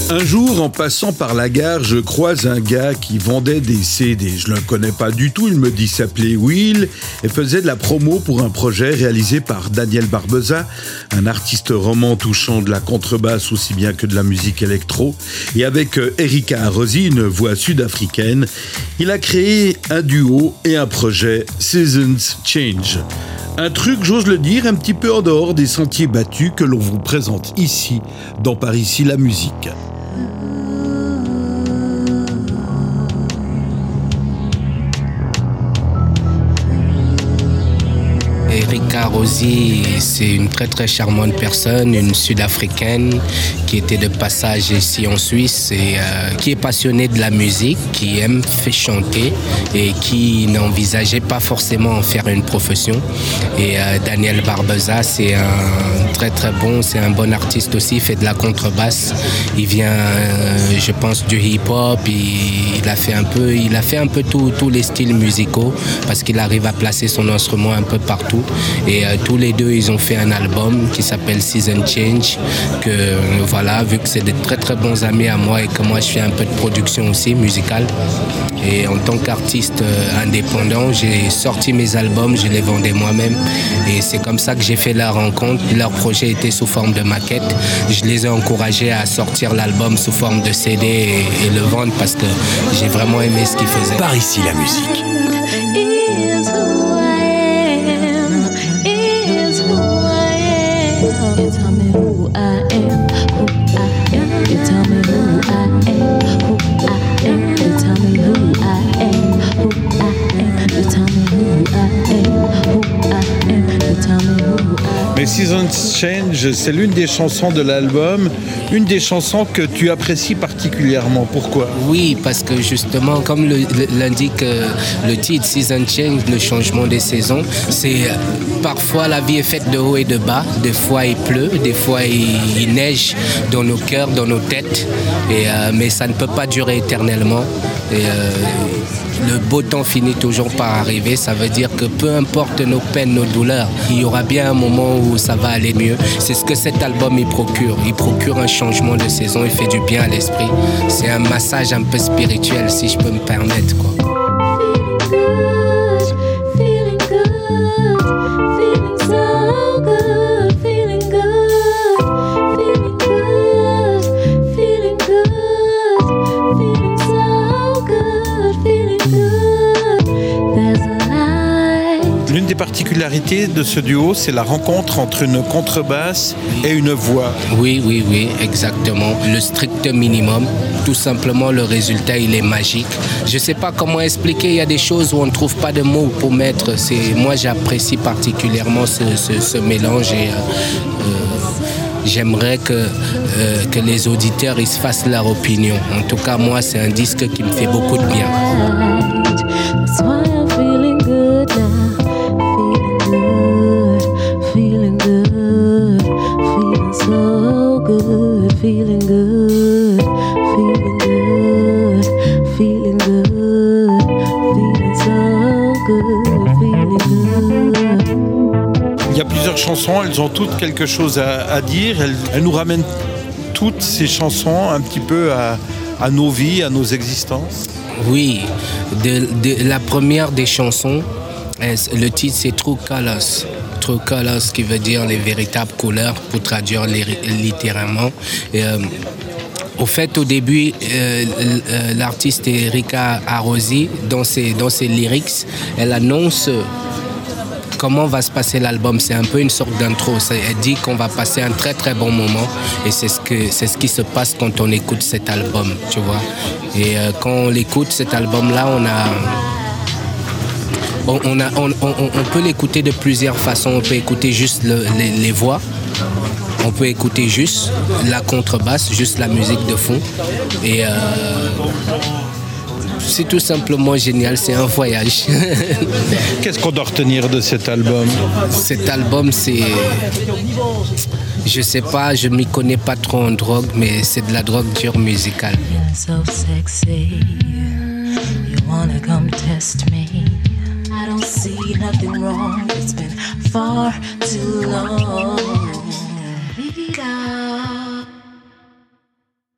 Un jour, en passant par la gare, je croise un gars qui vendait des CD. Je ne le connais pas du tout, il me dit s'appelait Will et faisait de la promo pour un projet réalisé par Daniel Barbeza, un artiste roman touchant de la contrebasse aussi bien que de la musique électro. Et avec Erika Arosi, une voix sud-africaine, il a créé un duo et un projet, Seasons Change. Un truc, j'ose le dire, un petit peu en dehors des sentiers battus que l'on vous présente ici, dans Par ici la musique. Erika Arosi, c'est une très très charmante personne, une sud-africaine qui était de passage ici en Suisse et qui est passionnée de la musique, qui aime chanter et qui n'envisageait pas forcément en faire une profession. Et Daniel Barbeza, c'est un très très bon, c'est un bon artiste aussi, il fait de la contrebasse. Il vient, je pense, du hip-hop, il a fait un peu tous les styles musicaux parce qu'il arrive à placer son instrument un peu partout. Et tous les deux, ils ont fait un album qui s'appelle Season Change, que voilà, vu que c'est de très très bons amis à moi et que moi je fais un peu de production aussi musicale. Et en tant qu'artiste indépendant, j'ai sorti mes albums, je les vendais moi-même. Et c'est comme ça que j'ai fait la rencontre. Leur projet était sous forme de maquette. Je les ai encouragés à sortir l'album sous forme de CD et le vendre parce que j'ai vraiment aimé ce qu'ils faisaient. Par ici la musique. You tell me who I am, who I am. You tell me who I am, who I am. You tell me who I am, who I am. You tell me who I am, who I am. You tell me who I am. Mais Seasons Change, c'est l'une des chansons de l'album, une des chansons que tu apprécies particulièrement. Pourquoi ? Oui, parce que justement, comme l'indique le titre, Season Change, le changement des saisons, c'est parfois la vie est faite de haut et de bas. Des fois il pleut, des fois il neige dans nos cœurs, dans nos têtes, mais ça ne peut pas durer éternellement. Et le beau temps finit toujours par arriver. Ça veut dire que peu importe nos peines, nos douleurs, il y aura bien un moment où ça va aller mieux. C'est ce que cet album il procure. Il procure un changement de saison, il fait du bien à l'esprit. C'est un massage un peu spirituel, si je peux me permettre, quoi. L'une des particularités de ce duo, c'est la rencontre entre une contrebasse et une voix. Oui, exactement. Le strict minimum. Tout simplement, le résultat, il est magique. Je ne sais pas comment expliquer. Il y a des choses où on ne trouve pas de mots pour mettre. Moi, j'apprécie particulièrement ce mélange et j'aimerais que les auditeurs ils se fassent leur opinion. En tout cas, moi, c'est un disque qui me fait beaucoup de bien. That's why I'm feeling good now. Feeling good, feeling so good, feeling good, feeling good, feeling good, feeling so good, feeling good. Il y a plusieurs chansons, elles ont toutes quelque chose à dire. Elles nous ramènent toutes ces chansons un petit peu à nos vies, à nos existences. Oui, la première des chansons, le titre c'est True Colors. True Colors qui veut dire les véritables couleurs pour traduire littéralement. Et, au fait, au début, l'artiste Erika Arosi, dans ses lyrics, elle annonce comment va se passer l'album. C'est un peu une sorte d'intro. Elle dit qu'on va passer un très très bon moment et c'est ce qui se passe quand on écoute cet album, tu vois. Et quand on l'écoute, cet album-là, on peut l'écouter de plusieurs façons. On peut écouter juste les voix. On peut écouter juste la contrebasse, juste la musique de fond. Et c'est tout simplement génial, c'est un voyage. Qu'est-ce qu'on doit retenir de cet album ? Cet album, c'est... Je sais pas, je m'y connais pas trop en drogue, mais c'est de la drogue dure musicale. So sexy, you wanna come test me. I don't see nothing wrong, it's been far too long.